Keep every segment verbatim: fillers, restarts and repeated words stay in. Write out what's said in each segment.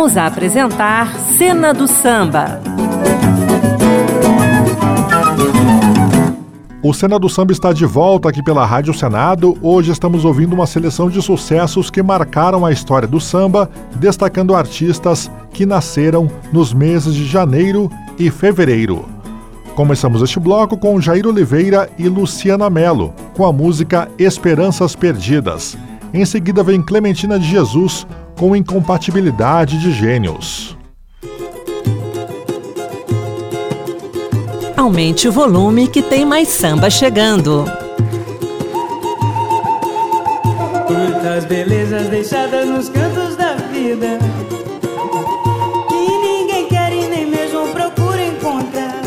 voltamos a apresentar Cena do Samba. O Cena do Samba está de volta aqui pela Rádio Senado. Hoje estamos ouvindo uma seleção de sucessos que marcaram a história do samba, destacando artistas que nasceram nos meses de janeiro e fevereiro. Começamos este bloco com Jair Oliveira e Luciana Mello, com a música Esperanças Perdidas. Em seguida vem Clementina de Jesus, com Incompatibilidade de Gênios. Aumente o volume que tem mais samba chegando. Quantas belezas deixadas nos cantos da vida, que ninguém quer e nem mesmo procura encontrar.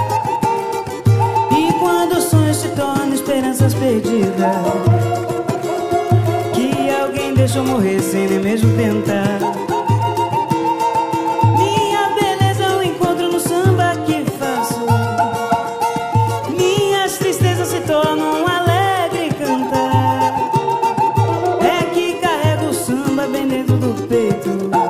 E quando os sonhos se tornam esperanças perdidas, que alguém deixou morrer sem nem mesmo tentar. Minha beleza eu encontro no samba que faço, minhas tristezas se tornam um alegre cantar. É que carrego o samba bem dentro do peito,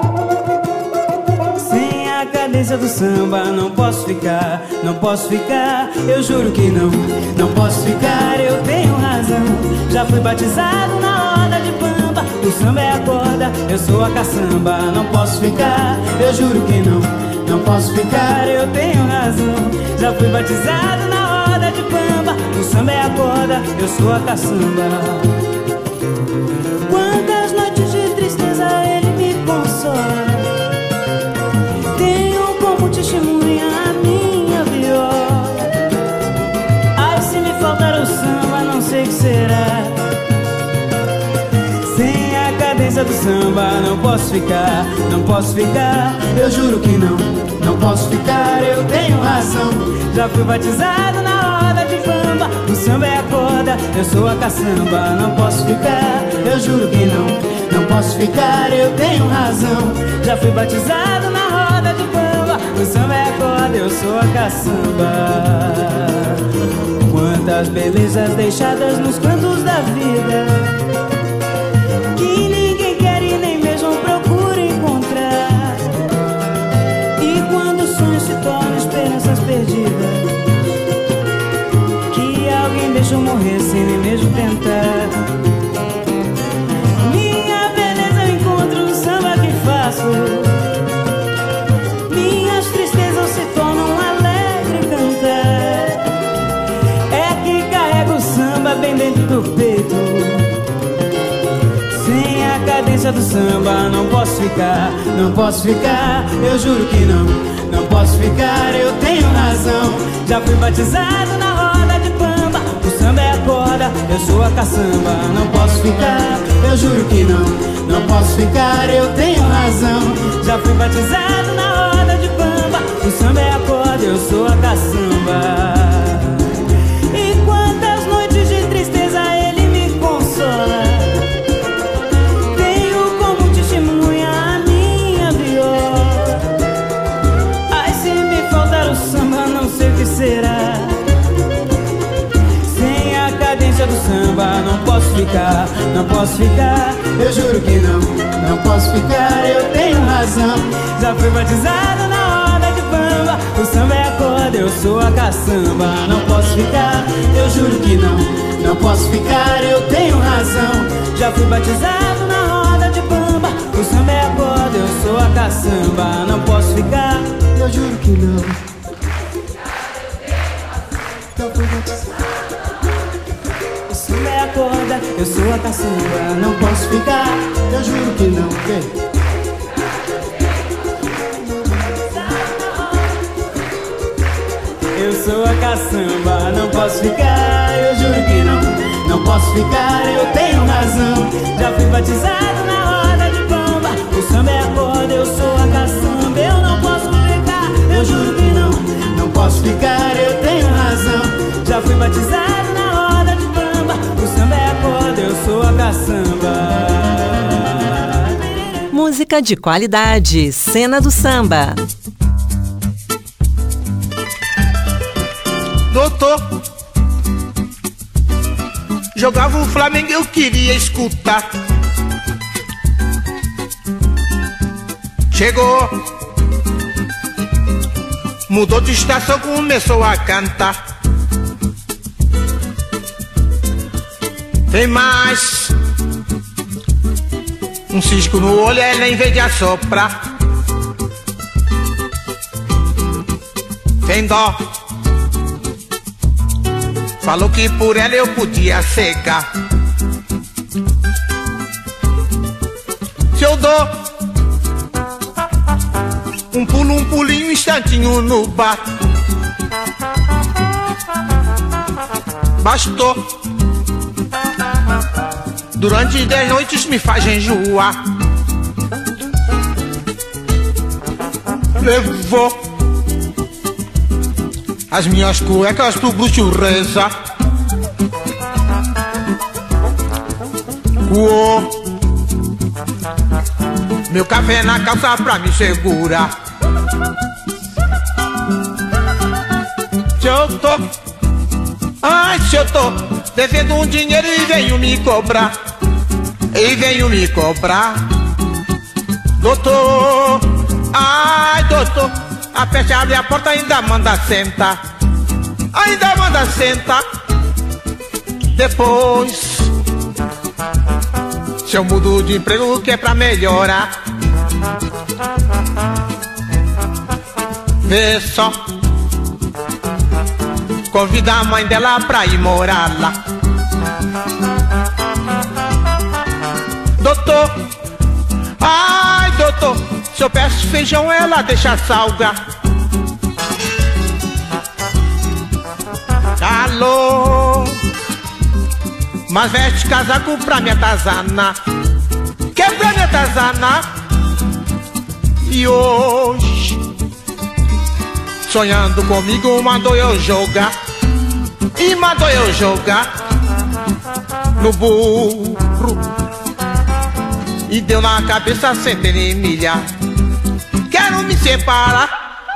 sem a cadência do samba não posso ficar, não posso ficar, eu juro que não, não posso ficar, eu tenho razão. Já fui batizado na roda de Pamba, o samba é a corda, eu sou a caçamba. Não posso ficar, eu juro que não, não posso ficar, eu tenho razão. Já fui batizado na roda de Pamba, o samba é a corda, eu sou a caçamba. Quantas noites de tristeza ele me consola, tenho como testemunha a minha viola. Ai, se me faltar o samba, não sei o que será. Sem a cadência do samba não posso ficar, não posso ficar, eu juro que não, não posso ficar, eu tenho razão. Já fui batizado na roda de Pamba, o samba é a corda, eu sou a caçamba. Não posso ficar, eu juro que não, não posso ficar, eu tenho razão. Já fui batizado na roda de Pamba, o samba é a corda, eu sou a caçamba. Quantas belezas deixadas nos cantos da vida, que ninguém quer e nem mesmo procura encontrar. E quando os sonhos se tornam esperanças perdidas, que alguém deixou morrer sem nem mesmo tentar. Minha beleza eu encontro no samba que faço, minhas tristezas se tornam um alegre cantar. É que carrego o samba bem dentro do peito, sem a cadência do samba não posso ficar, não posso ficar, eu juro que não, não posso ficar, eu tenho razão. Já fui batizado na roda de Pamba, o samba é a corda, eu sou a caçamba. Não posso ficar, eu juro que não, não posso ficar, eu tenho razão. Já fui batizado na roda de Pamba, o samba é a corda, eu sou a caçamba. E quantas noites de tristeza ele me consola, tenho como testemunha a minha viola. Ai, se me faltar o samba, não sei o que será. Sem a cadência do samba não posso ficar, não posso ficar, eu juro que não, não posso ficar, eu tenho razão. Já fui batizado na roda de Pamba, o samba é a corda, eu sou a caçamba. Não posso ficar, eu juro que não, não posso ficar, eu tenho razão. Já fui batizado na roda de Pamba, o samba é a corda, eu sou a caçamba. Não posso ficar, eu juro que não. Já fui batizado, o samba é a corda, eu sou a caçamba. Não posso ficar, eu juro que não. Okay? Eu sou a caçamba, não posso ficar, eu juro que não, não posso ficar, eu tenho razão. Já fui batizado na roda de Pamba, o samba é a corda, eu sou a caçamba. Eu não posso ficar, eu juro que não, não posso ficar, eu tenho razão. Já fui batizado na roda de Pamba, o samba é a corda, eu sou a caçamba. Música de qualidade, Cena do Samba. Doutor, jogava o Flamengo, eu queria escutar. Chegou, mudou de estação, começou a cantar. Tem mais um cisco no olho, ela em vez de assoprar. Tem dó, falou que por ela eu podia cegar. Se eu dou um pulo, um pulinho, um instantinho no bar, bastou. Durante dez noites me faz enjoar. Levou as minhas cuecas pro bruxo reza. Coou meu café na calça pra me segurar. Se eu tô, ai, se eu tô devendo um dinheiro e venho me cobrar, e venho me cobrar. Doutor, ai, doutor, a peste abre a porta, ainda manda sentar, ainda manda sentar. Depois, se eu mudo de emprego que é pra melhorar, vê só, convida a mãe dela pra ir morar lá. Doutor, ai doutor, se eu peço feijão ela deixa salgar. Alô, mas veste casaco pra me atazanar, que é pra me atazanar. E hoje, sonhando comigo, mandou eu jogar, e mandou eu jogar no burro, e deu na cabeça centena e milhar. Quero me separar.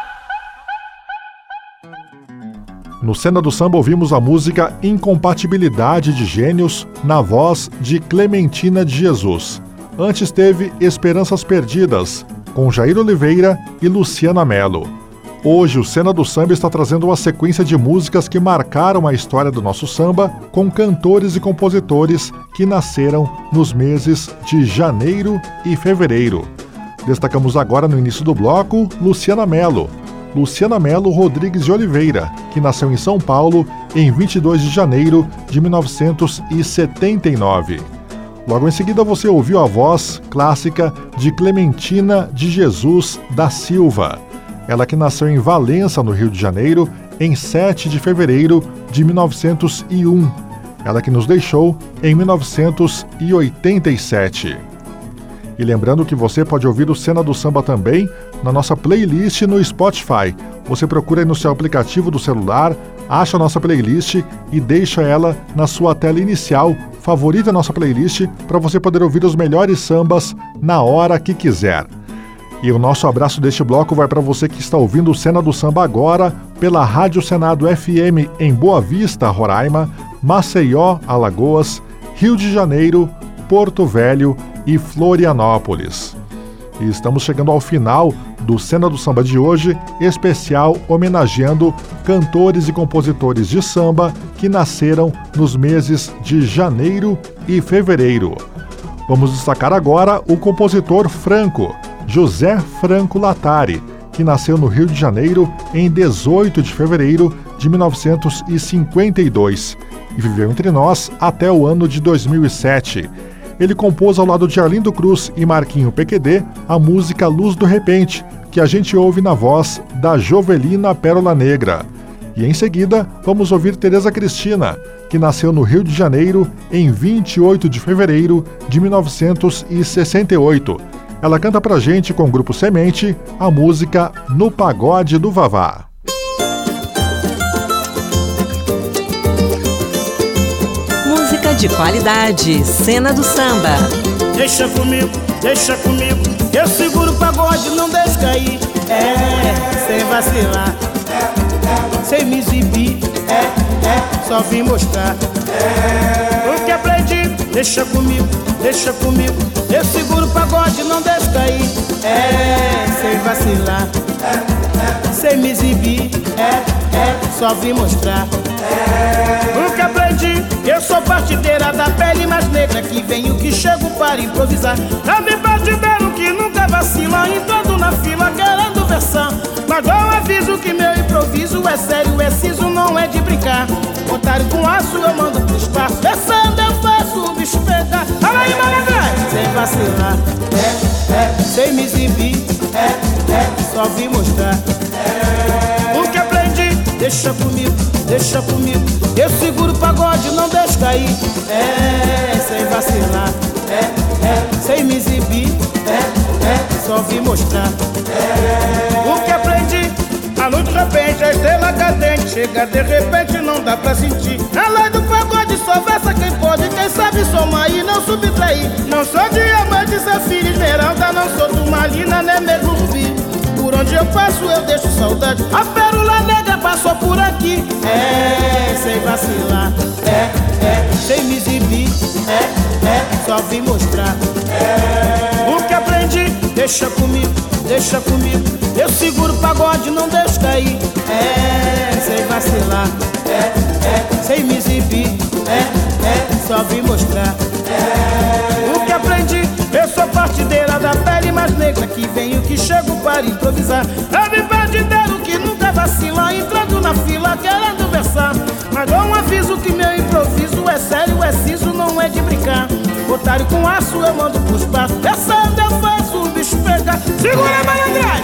No Cena do Samba ouvimos a música Incompatibilidade de Gênios, na voz de Clementina de Jesus. Antes teve Esperanças Perdidas, com Jair Oliveira e Luciana Mello. Hoje o Cena do Samba está trazendo uma sequência de músicas que marcaram a história do nosso samba, com cantores e compositores que nasceram nos meses de janeiro e fevereiro. Destacamos agora no início do bloco Luciana Mello. Luciana Mello Rodrigues de Oliveira, que nasceu em São Paulo em vinte e dois de janeiro de mil novecentos e setenta e nove. Logo em seguida você ouviu a voz clássica de Clementina de Jesus da Silva. Ela que nasceu em Valença, no Rio de Janeiro, em sete de fevereiro de mil novecentos e um. Ela que nos deixou em mil novecentos e oitenta e sete. E lembrando que você pode ouvir o Cena do Samba também na nossa playlist no Spotify. Você procura aí no seu aplicativo do celular, acha a nossa playlist e deixa ela na sua tela inicial, favorita a nossa playlist para você poder ouvir os melhores sambas na hora que quiser. E o nosso abraço deste bloco vai para você que está ouvindo o Cena do Samba agora pela Rádio Senado F M em Boa Vista, Roraima, Maceió, Alagoas, Rio de Janeiro, Porto Velho e Florianópolis. E estamos chegando ao final do Cena do Samba de hoje, especial homenageando cantores e compositores de samba que nasceram nos meses de janeiro e fevereiro. Vamos destacar agora o compositor Franco, José Franco Latari, que nasceu no Rio de Janeiro em dezoito de fevereiro de mil novecentos e cinquenta e dois e viveu entre nós até o ano de dois mil e sete. Ele compôs ao lado de Arlindo Cruz e Marquinho P Q D a música Luz do Repente, que a gente ouve na voz da Jovelina Pérola Negra. E em seguida, vamos ouvir Tereza Cristina, que nasceu no Rio de Janeiro em vinte e oito de fevereiro de mil novecentos e sessenta e oito. Ela canta pra gente com o Grupo Semente a música No Pagode do Vavá. Música de qualidade, Cena do Samba. Deixa comigo, deixa comigo, eu seguro o pagode, não deixo cair. É, sem vacilar, sem me exibir, é, é, só vim mostrar o que aprendi deixa comigo, deixa comigo. Eu seguro o pagode, não deixo cair. É, sem vacilar, sem me exibir. É, é, só vim mostrar o que aprendi. Eu sou partideira da pele mais negra, que venho que chego para improvisar. Eu vi partideiro que nunca vacila, entrando na fila querendo versão. Mas dou um aviso que meu improviso é sério, é siso, não é de brincar. Otário com aço eu mando pro espaço, versando eu faço o bicho pegar. Olha aí, malandrai! Sem vacilar, é, é, sem me exibir. É, é, só vim mostrar o que aprendi. Deixa comigo, deixa comigo. Eu seguro o pagode, não deixo cair. É, sem vacilar, é, é, sem me exibir. É, é, só vim mostrar o que aprendi. A luz de repente, a estrela cadente chega de repente, não dá pra sentir. A lei do pagode só versa quem pode, quem sabe somar e não subtrair. Não sou diamante, safira, esmeralda, não sou turmalina, nem mesmo rubi. Por onde eu passo eu deixo saudade. A pérola negra passou por aqui. É, sem vacilar. É, é, sem me exibir. É, é, só vim mostrar é, o que aprendi. Deixa comigo, deixa comigo. Eu seguro o pagode, não deixo cair. É, sem vacilar. É, é, sem me exibir. É, é, só vim mostrar é, o que aprendi. Eu sou partideira da pele mais negra, que venho que chego para improvisar. Eu vi partideiro que nunca vacila, entrando na fila querendo versar. Mas dou um aviso que meu improviso é sério, é siso, não é de brincar. Otário com aço eu mando pro espaço, versando eu faço o bicho pegar. Segura a malandragem!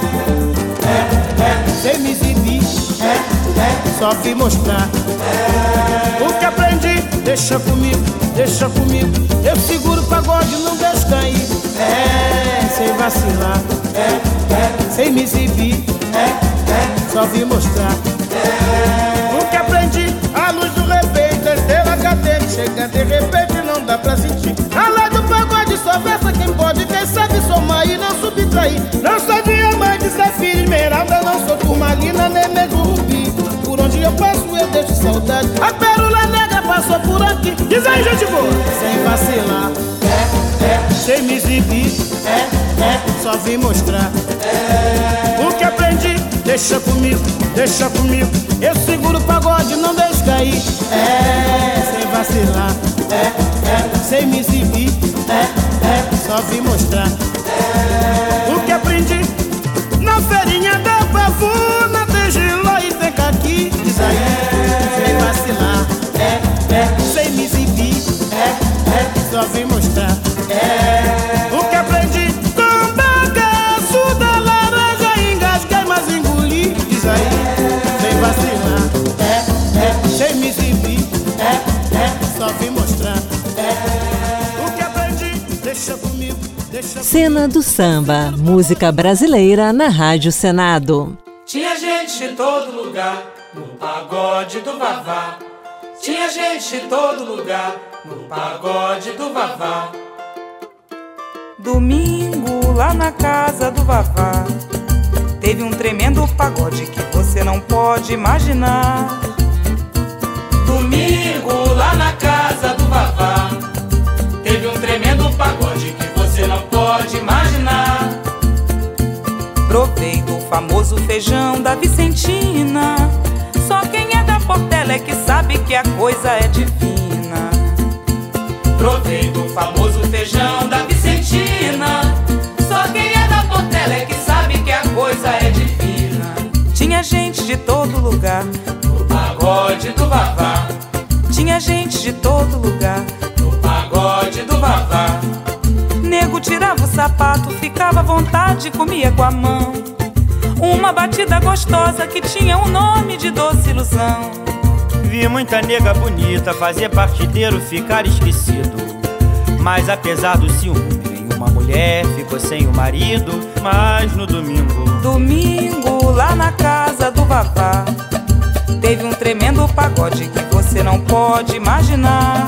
É, é, sem me exibir. É, é, só vim mostrar é, o que aprendi. Deixa comigo, deixa comigo. Eu seguro o pagode, não deixo cair. É, sem vacilar. É, é, sem me exibir. É, é, só vim mostrar é, o que aprendi. A luz do repente, a estrela cadente chega de repente, não dá pra sentir. A lei do pagode só versa quem pode, quem sabe somar e não subtrair. Não sou diamante, safira, esmeralda, não sou turmalina, nem mesmo rubi. Por onde eu passo eu deixo saudade. A pérola negra passou por aqui. Diz aí, gente boa! Sem vacilar, é, é, sem me exibir. É, é, só vim mostrar é, o que aprendi. Deixa comigo, deixa comigo. Eu seguro o pagode, não deixo cair. É, sem vacilar. É, é, sem me exibir. É, é, só vim mostrar é, o que aprendi. Na feirinha da pavuna tem giló e tem caqui. Diz aí, sem vacilar. É, é, sem me exibir. É, é, só vim mostrar é, o que aprendi. Com bagaço da laranja engasguei, mas engoli. Diz aí, sem vacilar. É, é, sem me exibir. É, é, só vim mostrar é, o que aprendi. Deixa comigo, deixa comigo. Cena do Samba, música brasileira na Rádio Senado. Tinha gente em todo lugar, no pagode do Vavá. Tinha gente em todo lugar, no pagode do Vavá. Domingo, lá na casa do Vavá, teve um tremendo pagode que você não pode imaginar. Domingo, lá na casa do Vavá, teve um tremendo pagode que você não pode imaginar. Provei do famoso feijão da Vicentina, só quem é da Portela é que sabe que a coisa é divina. Provei do famoso feijão da Vicentina, só quem é da Portela é que sabe que a coisa é divina. Tinha gente de todo lugar, no pagode do Vavá. Tinha gente de todo lugar, no pagode do Vavá. Nego tirava o sapato, ficava à vontade, comia com a mão uma batida gostosa que tinha o nome de doce ilusão. Vi muita nega bonita fazer partideiro ficar esquecido, mas apesar do ciúme, nenhuma mulher ficou sem o marido. Mas no domingo, domingo, lá na casa do Vavá, teve um tremendo pagode que você não pode imaginar.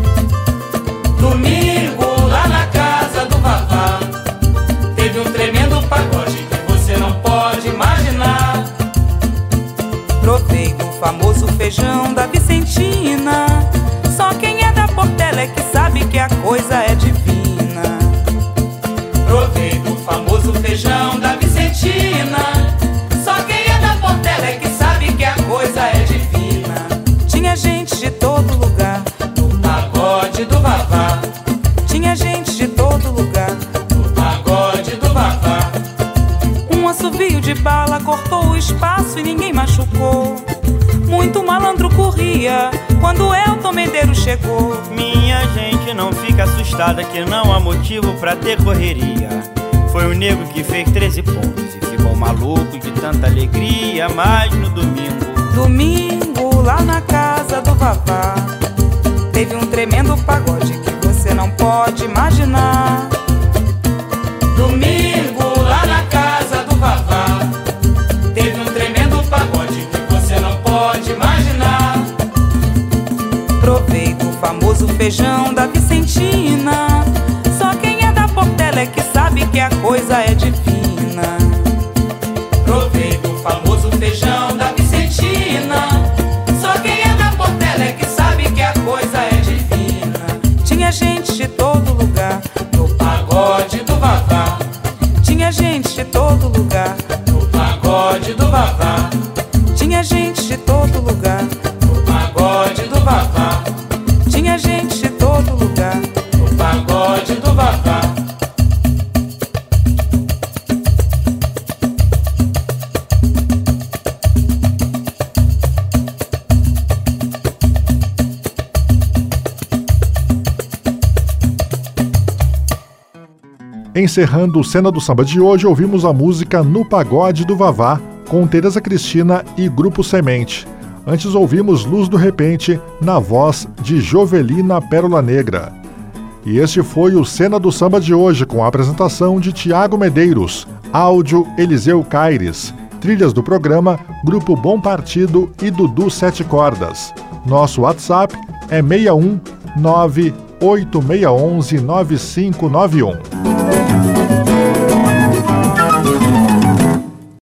Domingo, lá na casa do Vavá, teve um tremendo pagode que você não pode imaginar. Provei do famoso feijão da Vicentina, só quem é da Portela é que sabe que a coisa é divina. Provei do famoso feijão da Vicentina. Só quem é da Portela é que sabe que a coisa é divina. Tinha gente de todo lugar, no pagode do Vavá. tinha gente de todo lugar, no pagode do Vavá. Um assovio de bala cortou o espaço e ninguém machucou. Muito malandro corria quando Elton Medeiros chegou. Minha gente, não fica assustada que não há motivo pra ter correria. Foi o nego que fez treze pontos e ficou maluco de tanta alegria. Mas no domingo, Domingo, lá na casa do Vavá, teve um tremendo pagode que você não pode imaginar. Domingo, lá na casa do Vavá, teve um tremendo pagode que você não pode imaginar. Provei do famoso feijão da Vicentina. Só quem é da Portela é que sabe que a coisa é divina. Provei do famoso feijão da Vicentina. Só quem é da Portela é que sabe que a coisa é divina. Tinha gente de todo lugar, no pagode do Vavá. tinha gente de todo lugar, no pagode do Vavá. tinha gente de todo lugar, no pagode do Vavá. tinha gente de todo lugar, no pagode do Vavá. Encerrando o Cena do Samba de hoje, ouvimos a música No Pagode do Vavá, com Tereza Cristina e Grupo Semente. Antes ouvimos Luz do Repente, na voz de Jovelina Pérola Negra. E este foi o Cena do Samba de hoje, com a apresentação de Tiago Medeiros, áudio Eliseu Caires, trilhas do programa Grupo Bom Partido e Dudu Sete Cordas. Nosso WhatsApp é seis um nove oito seis um um nove cinco nove um.